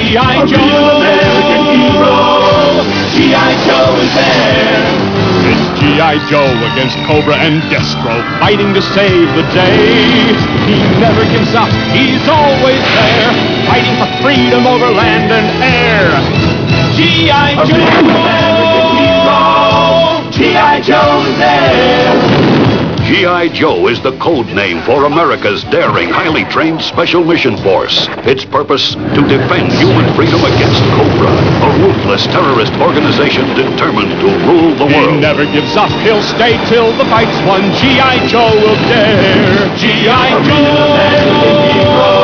G.I. Joe, American hero. G.I. Joe is there. It's G.I. Joe against Cobra and Destro, fighting to save the day. He never gives up, he's always there, fighting for freedom over land and air. G.I. Joe, American hero. G.I. Joe is there. G.I. Joe is the code name for America's daring, highly trained Special Mission Force. Its purpose, to defend human freedom against Cobra, a ruthless terrorist organization determined to rule the world. He never gives up, he'll stay till the fight's won. G.I. Joe will dare. G.I. Joe, American hero.